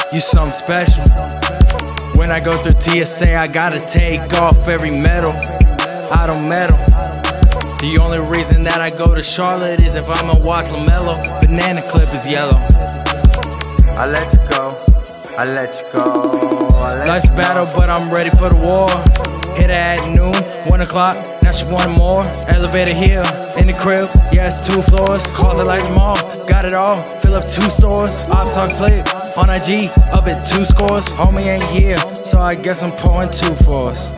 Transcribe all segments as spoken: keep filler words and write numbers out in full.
You something special. When I go through T S A, I gotta take off every medal. I don't meddle. The only reason that I go to Charlotte is if I'ma watch LaMelo. Banana clip is yellow. I let you go, I let you go, I let Life's you battle, go. but I'm ready for the war. Hit her at noon, one o'clock, now she want more. Elevator here, in the crib, yeah it's two floors. Calls it like the mall, got it all, fill up two stores. Ops talk sleep, on I G, up at two scores. Homie ain't here, so I guess I'm pouring two fours.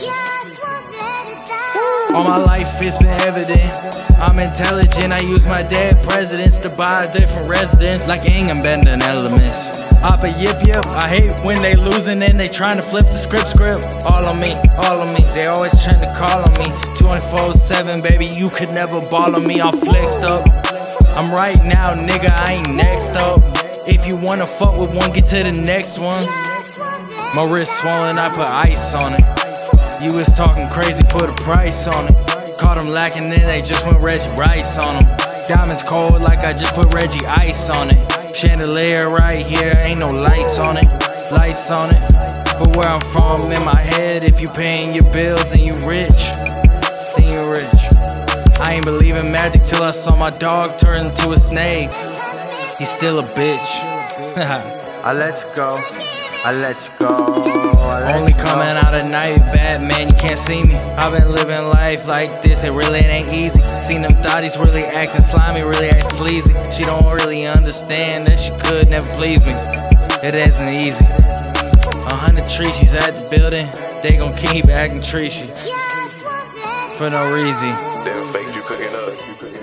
All my life it's been evident, I'm intelligent. I use my dead presidents to buy a different residence, like Ingham bending elements. Op a yip yip, I hate when they losing and they trying to flip the script script. All on me, all on me, they always trying to call on me. twenty-four seven, baby, you could never ball on me, I'm flexed up. I'm right now, nigga, I ain't next up. If you wanna fuck with one, get to the next one. My wrist swollen, I put ice on it. You was talking crazy, put a price on it. Caught them lacking, then they just went Reggie Rice on them. Diamonds cold like I just put Reggie Ice on it. Chandelier right here, ain't no lights on it. Lights on it. But where I'm from, in my head, if you paying your bills and you rich, then you rich. I ain't believe in magic till I saw my dog turn into a snake. He's still a bitch. I let you go, I let you go, I let Only you go. coming out at night, bad man, you can't see me. I've been living life like this, it really ain't easy. Seen them thotties really acting slimy, really act sleazy. She don't really understand that she could never please me. It isn't easy. A hundred treaches at the building, they gon' keep acting treachy. For no reason. Damn, fake you cooking up.